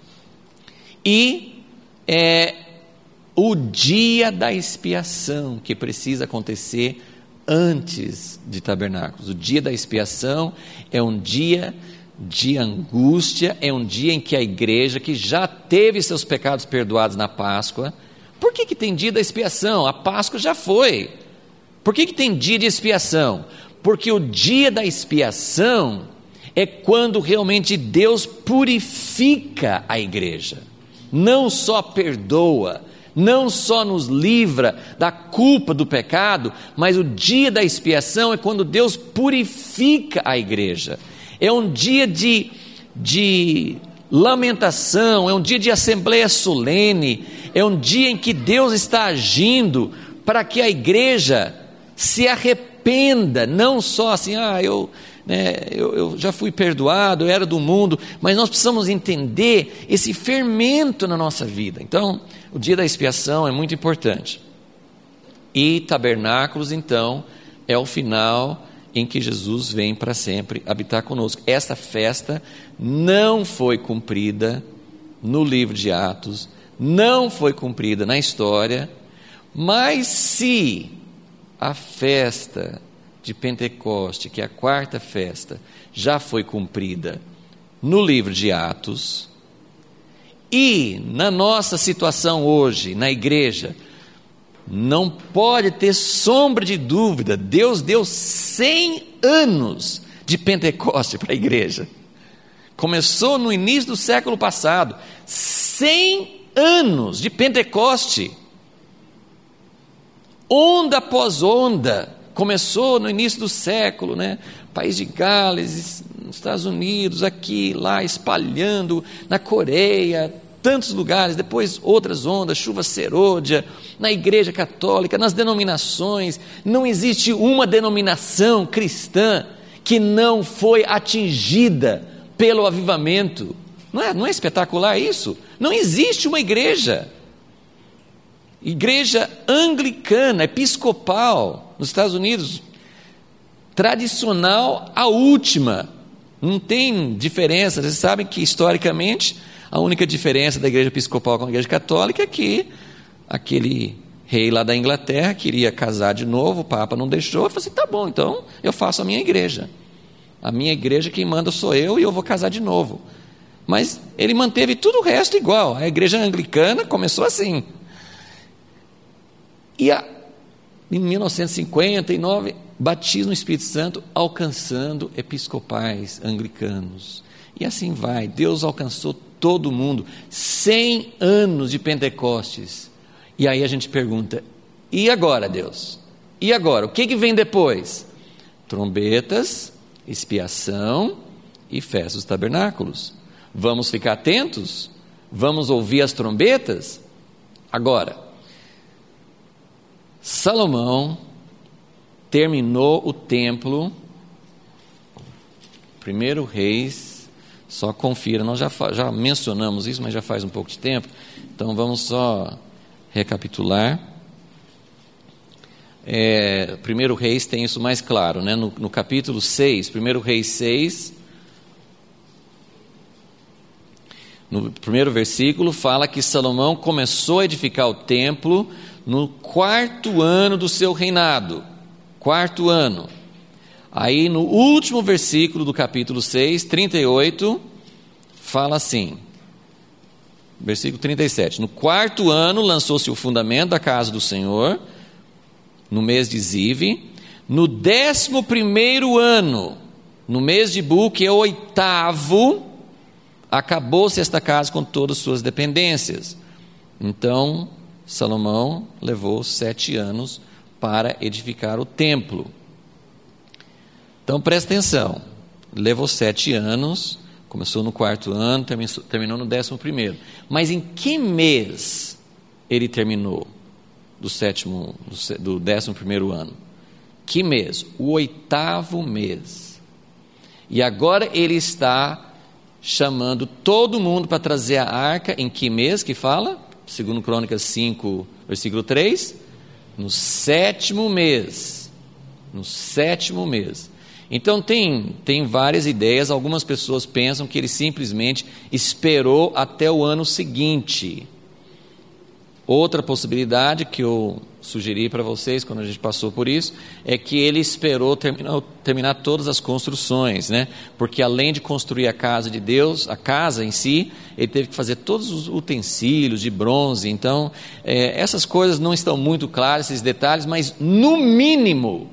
E o dia da expiação que precisa acontecer antes de tabernáculos. O dia da expiação é um dia de angústia, é um dia em que a igreja, que já teve seus pecados perdoados na Páscoa. Por que tem dia da expiação? A Páscoa já foi. Por que tem dia de expiação? Porque o dia da expiação é quando realmente Deus purifica a igreja, não só perdoa, não só nos livra da culpa do pecado, mas o dia da expiação é quando Deus purifica a igreja. É um dia de lamentação, é um dia de assembleia solene, é um dia em que Deus está agindo para que a igreja se arrependa, não só assim, eu já fui perdoado, eu era do mundo, mas nós precisamos entender esse fermento na nossa vida. Então, o dia da expiação é muito importante. E tabernáculos, então, é o final em que Jesus vem para sempre habitar conosco. Essa festa não foi cumprida no livro de Atos, não foi cumprida na história, mas se a festa de Pentecoste, que é a 4ª festa, já foi cumprida no livro de Atos, e na nossa situação hoje, na igreja, não pode ter sombra de dúvida, Deus deu 100 anos de Pentecoste para a igreja. Começou no início do século passado, 100 anos de Pentecoste, onda após onda. Começou no início do século, né? País de Gales, nos Estados Unidos, aqui, lá, espalhando, na Coreia, tantos lugares, depois outras ondas, chuva serôdia, na igreja católica, nas denominações. Não existe uma denominação cristã que não foi atingida pelo avivamento. Não é espetacular isso? Não existe uma igreja anglicana, episcopal, nos Estados Unidos, tradicional, a última. Não tem diferença. Vocês sabem que, historicamente, a única diferença da igreja episcopal com a igreja católica é que aquele rei lá da Inglaterra queria casar de novo, o Papa não deixou, eu falei assim, tá bom, então eu faço a minha igreja. A minha igreja, quem manda sou eu, e eu vou casar de novo. Mas ele manteve tudo o resto igual. A igreja anglicana começou assim. E em 1959, batismo no Espírito Santo, alcançando episcopais anglicanos. E assim vai, Deus alcançou todo mundo. 100 anos de Pentecostes. E aí a gente pergunta, e agora, Deus? E agora? O que vem depois? Trombetas, expiação e festa dos tabernáculos. Vamos ficar atentos? Vamos ouvir as trombetas? Agora, Salomão terminou o templo, 1 Reis, só confira, nós já mencionamos isso, mas já faz um pouco de tempo, então vamos só recapitular. 1 Reis tem isso mais claro, né? No capítulo 6, 1 Reis 6, no primeiro versículo, fala que Salomão começou a edificar o templo no 4º ano do seu reinado. 4º ano. Aí no último versículo do capítulo 6, 38, fala assim, versículo 37, no 4º ano lançou-se o fundamento da casa do Senhor, no mês de Zive, no 11º ano, no mês de Bu, que é o 8º, acabou-se esta casa com todas as suas dependências. Então, Salomão levou 7 anos para edificar o templo. Então, presta atenção, levou 7 anos, começou no 4º ano, terminou no 11º. Mas em que mês ele terminou do 11º ano? Que mês? O 8º mês. E agora ele está chamando todo mundo para trazer a arca, em que mês que fala? Segundo Crônicas 5, versículo 3, no 7º mês. No 7º mês. Então tem várias ideias, algumas pessoas pensam que ele simplesmente esperou até o ano seguinte. Outra possibilidade que eu sugeri para vocês, quando a gente passou por isso, é que ele esperou terminar todas as construções, né? Porque além de construir a casa de Deus, a casa em si, ele teve que fazer todos os utensílios de bronze. Então, essas coisas não estão muito claras, esses detalhes, mas no mínimo,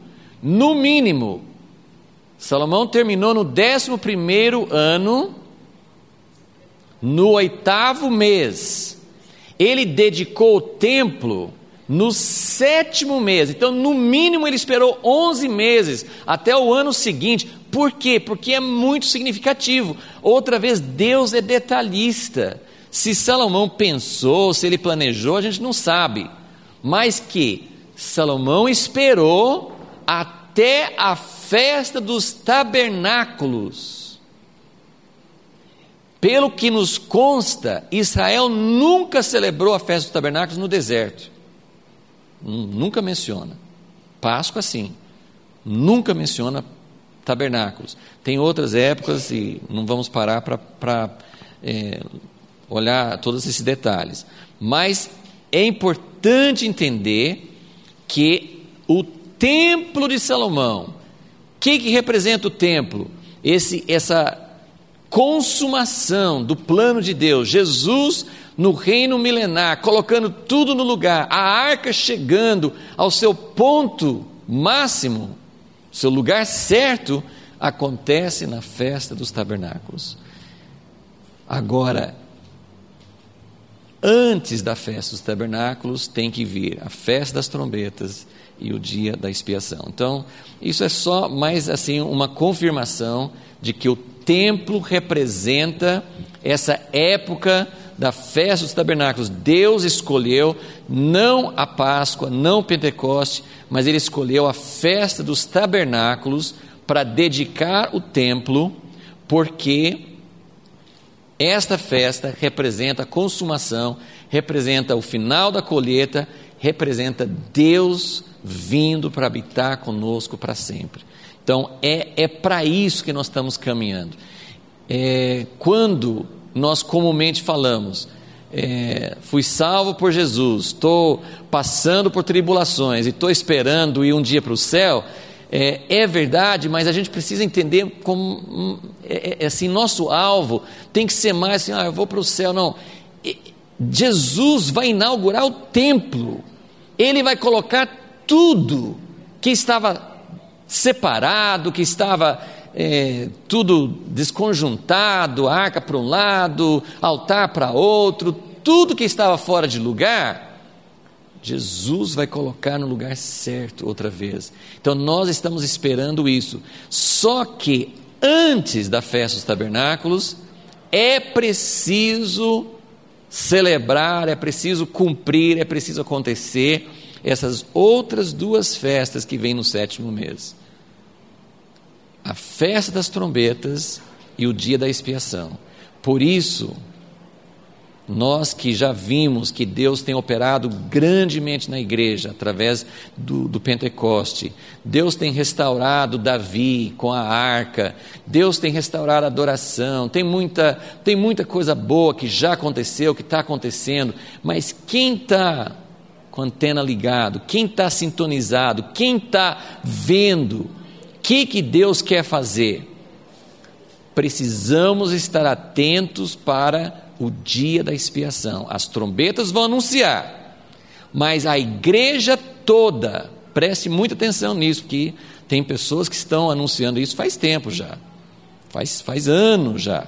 Salomão terminou no 11º ano, no 8º mês. Ele dedicou o templo no 7º mês. Então, no mínimo, ele esperou 11 meses até o ano seguinte. Por quê? Porque é muito significativo. Outra vez, Deus é detalhista. Se Salomão pensou, se ele planejou, a gente não sabe. Mas que Salomão esperou até a festa dos tabernáculos. Pelo que nos consta, Israel nunca celebrou a festa dos tabernáculos no deserto. Nunca menciona. Páscoa sim, nunca menciona tabernáculos. Tem outras épocas e não vamos parar para olhar todos esses detalhes. Mas é importante entender que o templo de Salomão, o que representa o templo? Essa consumação do plano de Deus, Jesus no reino milenar, colocando tudo no lugar, a arca chegando ao seu ponto máximo, seu lugar certo, acontece na festa dos tabernáculos. Agora, antes da festa dos tabernáculos, tem que vir a festa das trombetas e o dia da expiação. Então, isso é só mais assim uma confirmação de que o templo representa essa época da festa dos tabernáculos. Deus escolheu não a Páscoa, não o Pentecoste, mas Ele escolheu a festa dos tabernáculos para dedicar o templo, porque esta festa representa a consumação, representa o final da colheita, representa Deus vindo para habitar conosco para sempre. Então é para isso que nós estamos caminhando. Quando nós comumente falamos, fui salvo por Jesus, estou passando por tribulações e estou esperando ir um dia para o céu, é verdade, mas a gente precisa entender como, assim, nosso alvo tem que ser mais assim, eu vou para o céu. Não, Jesus vai inaugurar o templo, Ele vai colocar tudo que estava separado, que estava tudo desconjuntado, arca para um lado, altar para outro, tudo que estava fora de lugar, Jesus vai colocar no lugar certo outra vez. Então nós estamos esperando isso. Só que antes da festa dos tabernáculos é preciso celebrar, é preciso cumprir, é preciso acontecer essas outras duas festas que vêm no 7º mês: a festa das trombetas e o dia da expiação. Por isso, nós que já vimos que Deus tem operado grandemente na igreja, através do Pentecoste, Deus tem restaurado Davi com a arca, Deus tem restaurado a adoração, tem muita coisa boa que já aconteceu, que está acontecendo, mas quem está com a antena ligado, quem está sintonizado, quem está vendo, o que Deus quer fazer? Precisamos estar atentos para o dia da expiação. As trombetas vão anunciar, mas a igreja toda, preste muita atenção nisso, porque tem pessoas que estão anunciando isso faz tempo já, faz anos já.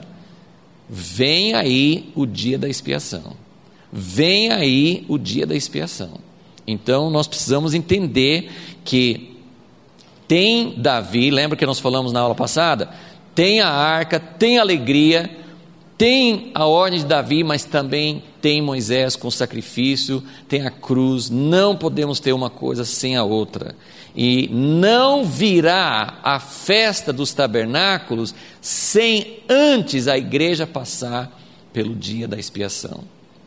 Vem aí o dia da expiação, vem aí o dia da expiação. Então nós precisamos entender que tem Davi, lembra que nós falamos na aula passada? Tem a arca, tem a alegria, tem a ordem de Davi, mas também tem Moisés com sacrifício, tem a cruz. Não podemos ter uma coisa sem a outra. E não virá a festa dos tabernáculos sem antes a igreja passar pelo dia da expiação.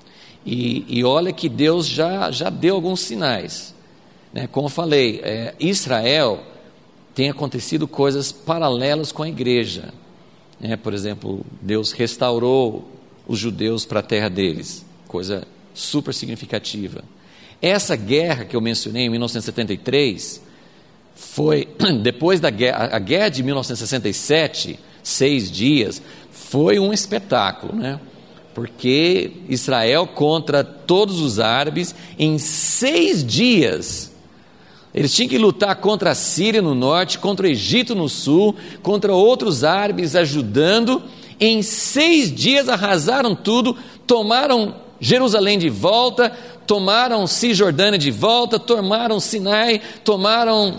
E olha que Deus já deu alguns sinais, né? Como eu falei, Israel tem acontecido coisas paralelas com a igreja. Por exemplo, Deus restaurou os judeus para a terra deles, coisa super significativa. Essa guerra que eu mencionei em 1973, foi depois da guerra, a guerra de 1967, 6 dias, foi um espetáculo, né? Porque Israel contra todos os árabes, em 6 dias, eles tinham que lutar contra a Síria no norte, contra o Egito no sul, contra outros árabes ajudando. Em 6 dias arrasaram tudo, tomaram Jerusalém de volta, tomaram Cisjordânia de volta, tomaram Sinai, tomaram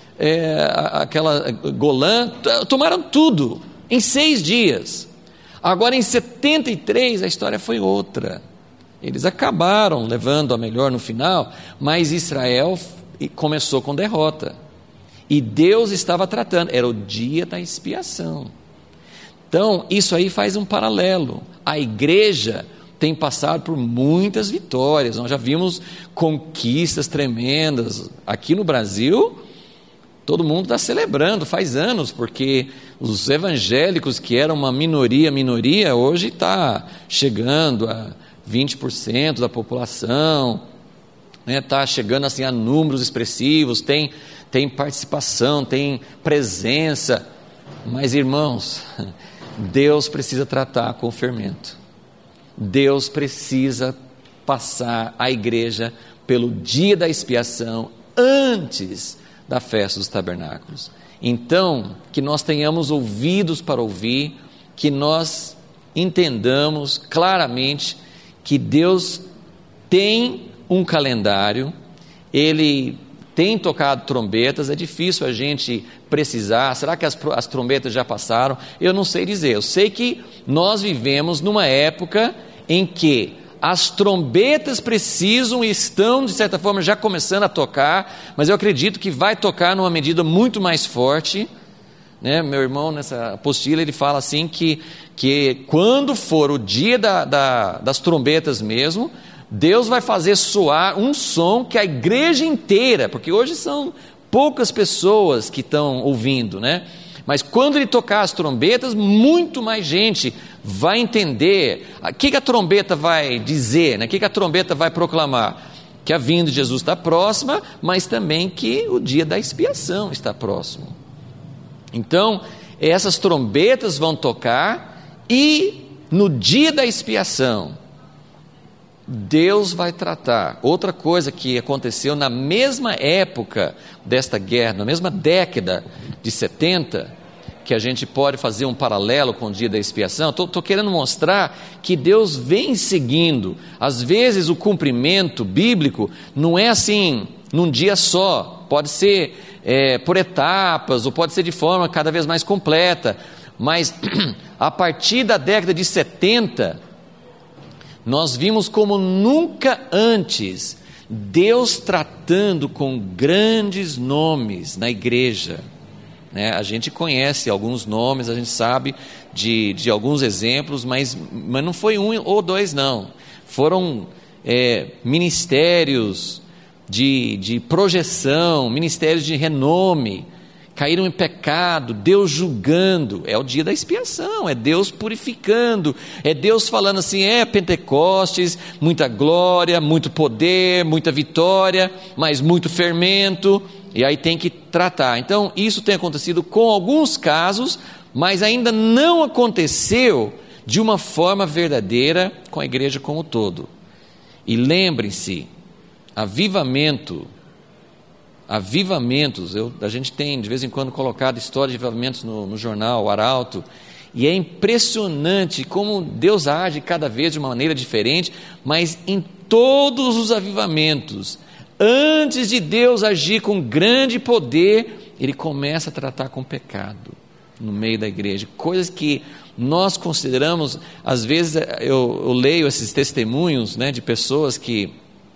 aquela Golã, tomaram tudo em 6 dias. Agora em 73 a história foi outra. Eles acabaram levando a melhor no final, mas Israel começou com derrota, e Deus estava tratando, era o dia da expiação. Então isso aí faz um paralelo. A igreja tem passado por muitas vitórias, nós já vimos conquistas tremendas. Aqui no Brasil todo mundo está celebrando, faz anos, porque os evangélicos, que eram uma minoria, hoje está chegando a 20% da população, está chegando assim a números expressivos, tem participação, tem presença. Mas irmãos, Deus precisa tratar com o fermento. Deus precisa passar a igreja pelo dia da expiação antes da festa dos tabernáculos. Então, que nós tenhamos ouvidos para ouvir, que nós entendamos claramente que Deus tem um calendário, Ele tem tocado trombetas, é difícil a gente precisar, será que as trombetas já passaram? Eu não sei dizer, eu sei que nós vivemos numa época em que as trombetas precisam e estão, de certa forma, já começando a tocar, mas eu acredito que vai tocar numa medida muito mais forte, né? Meu irmão, nessa apostila, ele fala assim que quando for o dia das trombetas mesmo, Deus vai fazer soar um som que a igreja inteira, porque hoje são poucas pessoas que estão ouvindo, né? Mas quando ele tocar as trombetas, muito mais gente vai entender o que a trombeta vai dizer, né? O que a trombeta vai proclamar. Que a vinda de Jesus está próxima, mas também que o dia da expiação está próximo. Então, essas trombetas vão tocar e no dia da expiação, Deus vai tratar. Outra coisa que aconteceu na mesma época desta guerra, na mesma década de 70, que a gente pode fazer um paralelo com o dia da expiação, estou querendo mostrar que Deus vem seguindo. Às vezes o cumprimento bíblico não é assim, num dia só, pode ser por etapas, ou pode ser de forma cada vez mais completa, mas a partir da década de 70, nós vimos como nunca antes Deus tratando com grandes nomes na igreja, né? A gente conhece alguns nomes, a gente sabe de alguns exemplos, mas não foi um ou dois não, foram ministérios de projeção, ministérios de renome, caíram em pecado, Deus julgando. É o dia da expiação, é Deus purificando, é Deus falando assim, Pentecostes, muita glória, muito poder, muita vitória, mas muito fermento, e aí tem que tratar. Então isso tem acontecido com alguns casos, mas ainda não aconteceu de uma forma verdadeira com a igreja como um todo. E lembrem-se, avivamentos, a gente tem de vez em quando colocado história de avivamentos no jornal, o Arauto, e é impressionante como Deus age cada vez de uma maneira diferente, mas em todos os avivamentos, antes de Deus agir com grande poder, Ele começa a tratar com pecado no meio da igreja, coisas que nós consideramos, às vezes eu leio esses testemunhos, né, de pessoas que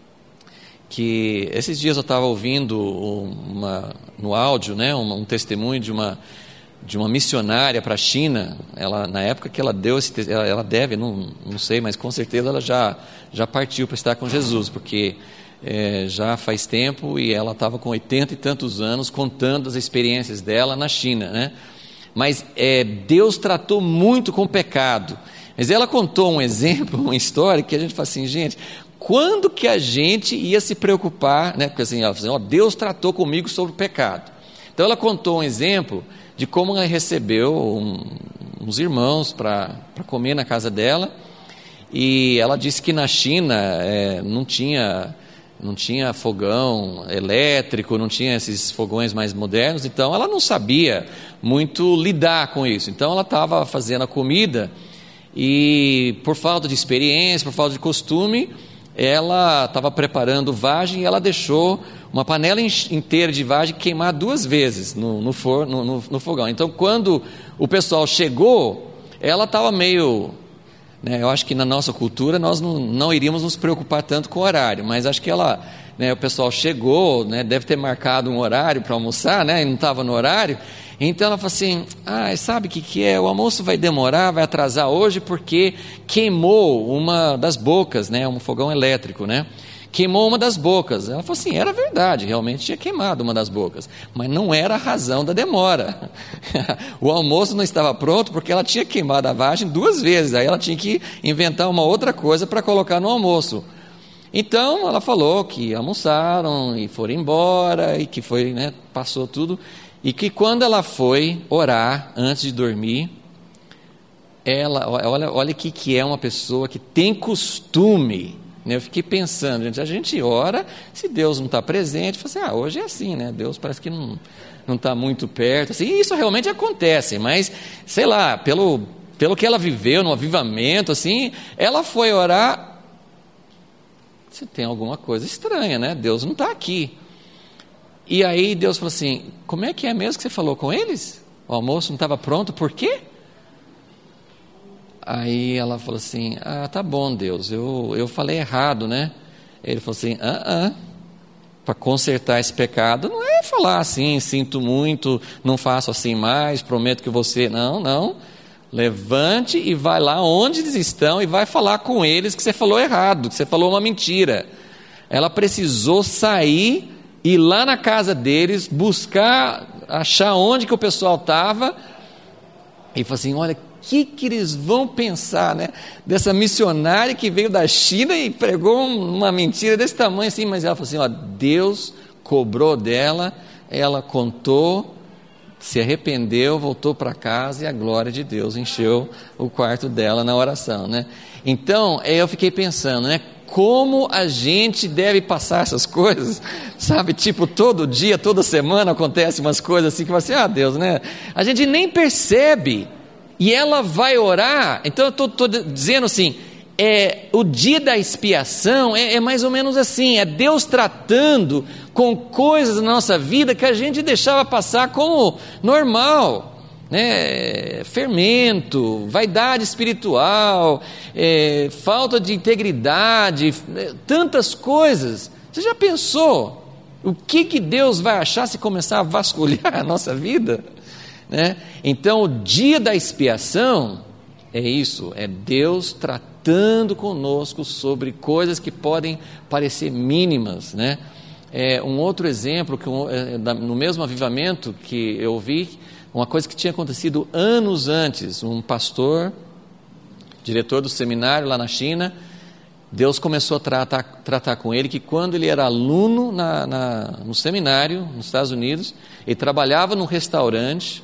esses dias eu estava ouvindo no áudio, né, um testemunho de uma missionária para a China. Ela, na época que ela deu ela deve, não sei, mas com certeza ela já partiu para estar com Jesus, porque já faz tempo, e ela estava com 80 e tantos anos contando as experiências dela na China, né? Mas Deus tratou muito com o pecado. Mas ela contou um exemplo, uma história que a gente fala assim, gente, quando que a gente ia se preocupar, né? Porque assim, ela falou assim, Deus tratou comigo sobre o pecado. Então ela contou um exemplo de como ela recebeu uns irmãos para comer na casa dela, e ela disse que na China não tinha fogão elétrico, não tinha esses fogões mais modernos, então ela não sabia muito lidar com isso. Então ela estava fazendo a comida e, por falta de experiência, por falta de costume, ela estava preparando vagem e ela deixou uma panela inteira de vagem queimar 2 vezes no fogão. Então, quando o pessoal chegou, ela estava meio... eu acho que na nossa cultura nós não iríamos nos preocupar tanto com o horário, mas acho que o pessoal chegou, deve ter marcado um horário para almoçar, e não estava no horário. Então ela falou assim, sabe o que é? O almoço vai demorar, vai atrasar hoje porque queimou uma das bocas, um fogão elétrico, queimou uma das bocas. Ela falou assim, era verdade, realmente tinha queimado uma das bocas, mas não era a razão da demora. O almoço não estava pronto porque ela tinha queimado a vagem 2 vezes, aí ela tinha que inventar uma outra coisa para colocar no almoço. Então ela falou que almoçaram e foram embora, e que foi, passou tudo, e que quando ela foi orar antes de dormir, olha o que é uma pessoa que tem costume. Eu fiquei pensando, a gente ora, se Deus não está presente, fala assim, hoje é assim, Deus parece que não está muito perto, assim, e isso realmente acontece, mas, sei lá, pelo que ela viveu no avivamento, assim, ela foi orar, se tem alguma coisa estranha, Deus não está aqui. E aí Deus falou assim, como é que é mesmo que você falou com eles? O almoço não estava pronto, por quê? Aí ela falou assim, tá bom Deus, eu falei errado, né? Ele falou assim, para consertar esse pecado, não é falar assim, sinto muito, não faço assim mais, prometo que você... Não. Levante e vai lá onde eles estão e vai falar com eles que você falou errado, que você falou uma mentira. Ela precisou sair, ir lá na casa deles, buscar, achar onde que o pessoal estava, e falou assim, olha, o que eles vão pensar, né? Dessa missionária que veio da China e pregou uma mentira desse tamanho assim, mas ela falou assim, Deus cobrou dela, ela contou, se arrependeu, voltou para casa e a glória de Deus encheu o quarto dela na oração, né? Então, eu fiquei pensando, né? Como a gente deve passar essas coisas, sabe? Tipo, todo dia, toda semana acontecem umas coisas assim que você, Deus, né? A gente nem percebe. E ela vai orar. Então eu estou dizendo assim, o dia da expiação é mais ou menos assim, é Deus tratando com coisas na nossa vida que a gente deixava passar como normal, né? Fermento, vaidade espiritual, falta de integridade, tantas coisas. Você já pensou o que Deus vai achar se começar a vasculhar a nossa vida? Né? Então o dia da expiação é isso, é Deus tratando conosco sobre coisas que podem parecer mínimas, né? Um outro exemplo, no mesmo avivamento que eu vi, uma coisa que tinha acontecido anos antes, um pastor, diretor do seminário lá na China, Deus começou a tratar com ele, que quando ele era aluno no seminário, nos Estados Unidos, ele trabalhava num restaurante,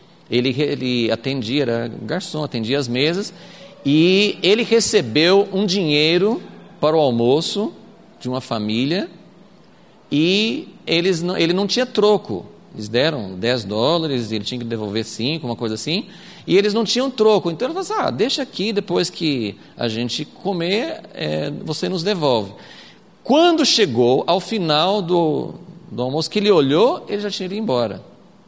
ele atendia, era garçom, atendia as mesas, e ele recebeu um dinheiro para o almoço de uma família, e ele não tinha troco, eles deram $10, ele tinha que devolver 5, uma coisa assim, e eles não tinham troco, então ele falou assim, deixa aqui, depois que a gente comer, você nos devolve. Quando chegou ao final do almoço, que ele olhou, ele já tinha ido embora.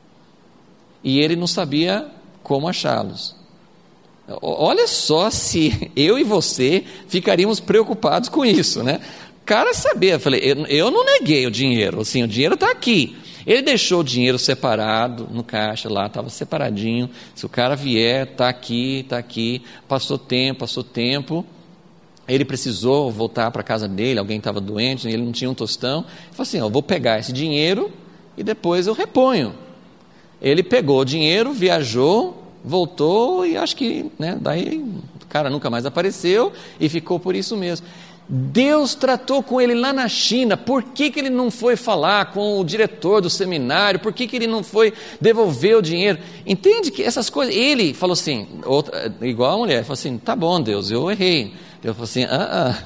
E ele não sabia como achá-los. Olha só se eu e você ficaríamos preocupados com isso, né? O cara sabia, eu falei, eu não neguei o dinheiro, assim, o dinheiro está aqui. Ele deixou o dinheiro separado no caixa lá, estava separadinho, se o cara vier, está aqui, passou tempo, ele precisou voltar para a casa dele, alguém estava doente, ele não tinha um tostão, ele falou assim, eu vou pegar esse dinheiro e depois eu reponho. Ele pegou o dinheiro, viajou, voltou e acho que, né, daí o cara nunca mais apareceu e ficou por isso mesmo. Deus tratou com ele lá na China, por que ele não foi falar com o diretor do seminário, por que ele não foi devolver o dinheiro? Entende que essas coisas, ele falou assim, igual a mulher, falou assim, tá bom Deus, eu errei. Deus falou assim,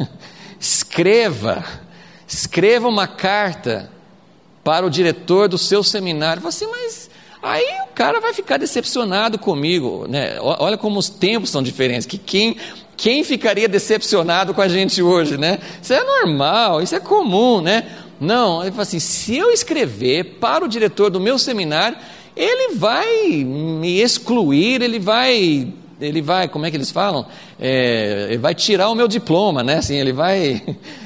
escreva uma carta para o diretor do seu seminário. Eu falei assim, mas aí o cara vai ficar decepcionado comigo, né? Olha como os tempos são diferentes, que quem ficaria decepcionado com a gente hoje, né? Isso é normal, isso é comum, né? Não, ele fala assim, se eu escrever para o diretor do meu seminário, ele vai me excluir, ele vai, como é que eles falam? Ele vai tirar o meu diploma, né? Assim, ele vai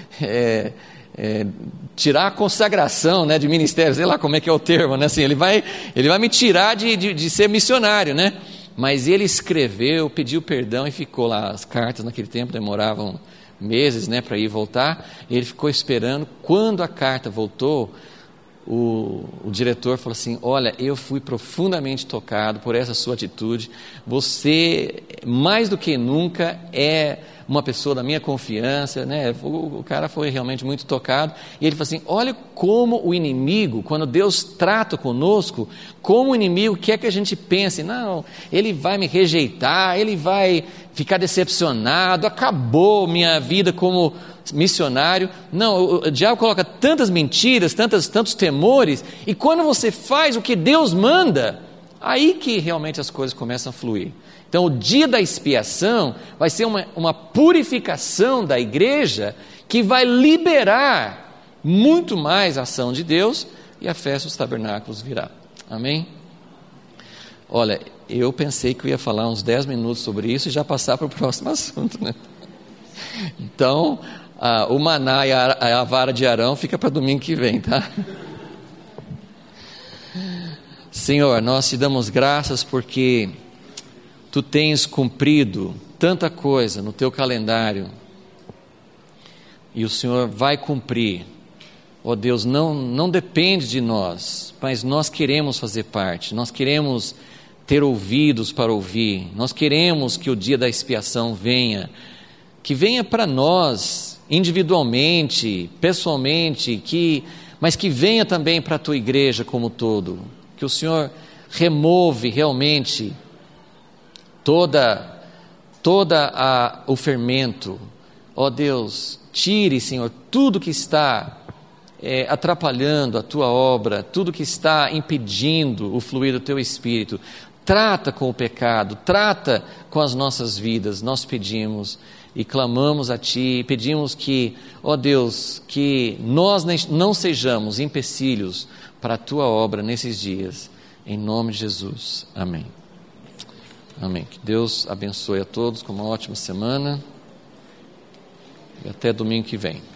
tirar a consagração, né, de ministério, sei lá como é que é o termo, né? Assim, ele vai me tirar de ser missionário, né? Mas ele escreveu, pediu perdão e ficou lá. As cartas naquele tempo demoravam meses, né, para ir e voltar. Ele ficou esperando. Quando a carta voltou, o diretor falou assim, olha, eu fui profundamente tocado por essa sua atitude. Você, mais do que nunca, é uma pessoa da minha confiança, né? O cara foi realmente muito tocado, e ele falou assim, olha como o inimigo, quando Deus trata conosco, como o inimigo quer que a gente pense, não, ele vai me rejeitar, ele vai ficar decepcionado, acabou minha vida como missionário. Não, o diabo coloca tantas mentiras, tantos temores, e quando você faz o que Deus manda, aí que realmente as coisas começam a fluir. Então o dia da expiação vai ser uma purificação da igreja que vai liberar muito mais a ação de Deus e a festa dos tabernáculos virá. Amém? Olha, eu pensei que eu ia falar uns 10 minutos sobre isso e já passar para o próximo assunto, né? Então, o maná e a vara de Arão fica para domingo que vem, tá? Senhor, nós te damos graças porque tu tens cumprido tanta coisa no teu calendário e o Senhor vai cumprir. Ó Deus, não depende de nós, mas nós queremos fazer parte, nós queremos ter ouvidos para ouvir, nós queremos que o dia da expiação venha, que venha para nós individualmente, pessoalmente, mas que venha também para a tua igreja como um todo, que o Senhor remove realmente o fermento. Ó Deus, tire, Senhor, tudo que está atrapalhando a tua obra, tudo que está impedindo o fluir do teu Espírito. Trata com o pecado, trata com as nossas vidas. Nós pedimos e clamamos a ti, e pedimos que, ó Deus, que nós não sejamos empecilhos para a tua obra nesses dias, em nome de Jesus, amém. Amém. Que Deus abençoe a todos com uma ótima semana e até domingo que vem.